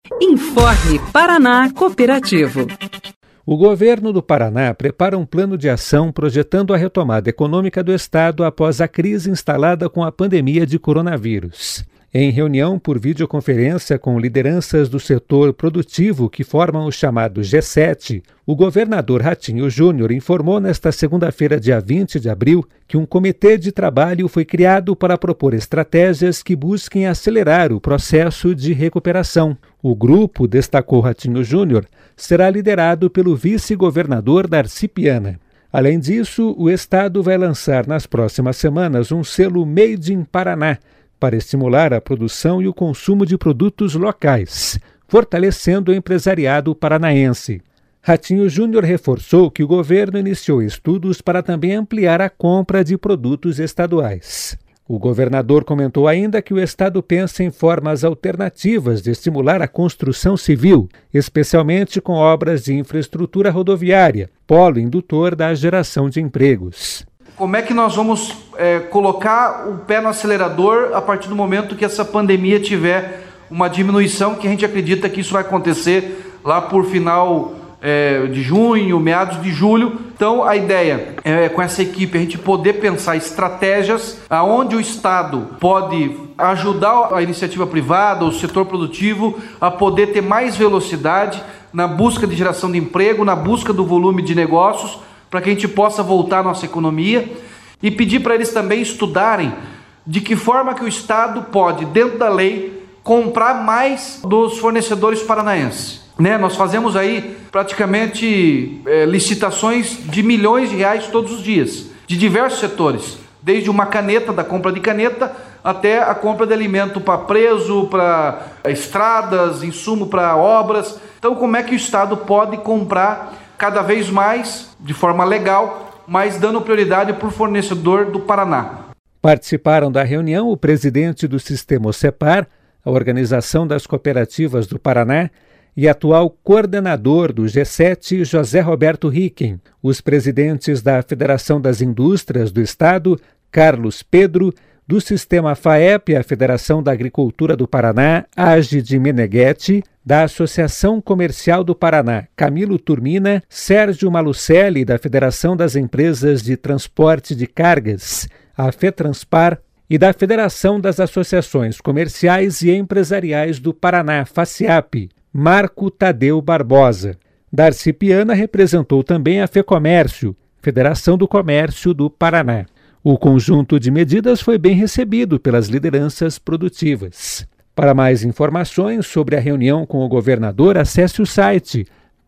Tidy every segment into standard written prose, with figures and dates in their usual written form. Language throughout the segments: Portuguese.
Informe Paraná Cooperativo. O governo do Paraná prepara um plano de ação projetando a retomada econômica do estado após a crise instalada com a pandemia de coronavírus. Em reunião por videoconferência com lideranças do setor produtivo que formam o chamado G7, o governador Ratinho Júnior informou nesta segunda-feira, dia 20 de abril, que um comitê de trabalho foi criado para propor estratégias que busquem acelerar o processo de recuperação. O grupo, destacou Ratinho Júnior, será liderado pelo vice-governador Darcy Piana. Além disso, o estado vai lançar nas próximas semanas um selo Made in Paraná, para estimular a produção e o consumo de produtos locais, fortalecendo o empresariado paranaense. Ratinho Júnior reforçou que o governo iniciou estudos para também ampliar a compra de produtos estaduais. O governador comentou ainda que o estado pensa em formas alternativas de estimular a construção civil, especialmente com obras de infraestrutura rodoviária, polo indutor da geração de empregos. Como é que nós vamos colocar o pé no acelerador a partir do momento que essa pandemia tiver uma diminuição, que a gente acredita que isso vai acontecer lá por final de junho, meados de julho. Então a ideia é, com essa equipe, a gente poder pensar estratégias aonde o Estado pode ajudar a iniciativa privada, o setor produtivo, a poder ter mais velocidade na busca de geração de emprego, na busca do volume de negócios, para que a gente possa voltar à nossa economia, e pedir para eles também estudarem de que forma que o Estado pode, dentro da lei, comprar mais dos fornecedores paranaenses. Nós fazemos aí praticamente licitações de milhões de reais todos os dias, de diversos setores, desde uma caneta, da compra de caneta, até a compra de alimento para preso, para estradas, insumo para obras. Então, como é que o Estado pode comprar cada vez mais, de forma legal, mas dando prioridade para o fornecedor do Paraná? Participaram da reunião o presidente do Sistema OCEPAR, a Organização das Cooperativas do Paraná, e atual coordenador do G7, José Roberto Ricken, os presidentes da Federação das Indústrias do Estado, Carlos Pedro, do Sistema FAEP, a Federação da Agricultura do Paraná, Agide Meneghetti, da Associação Comercial do Paraná, Camilo Turmina, Sérgio Malucelli, da Federação das Empresas de Transporte de Cargas, a FETranspar, e da Federação das Associações Comerciais e Empresariais do Paraná, FACIAP, Marco Tadeu Barbosa. Darcy Piana representou também a FEComércio, Federação do Comércio do Paraná. O conjunto de medidas foi bem recebido pelas lideranças produtivas. Para mais informações sobre a reunião com o governador, acesse o site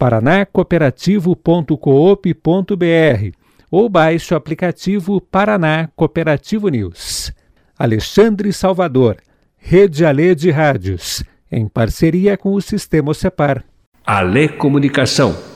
paranacooperativo.coop.br ou baixe o aplicativo Paraná Cooperativo News. Alexandre Salvador, Rede Alê de Rádios, em parceria com o Sistema OCEPAR. Alê Comunicação.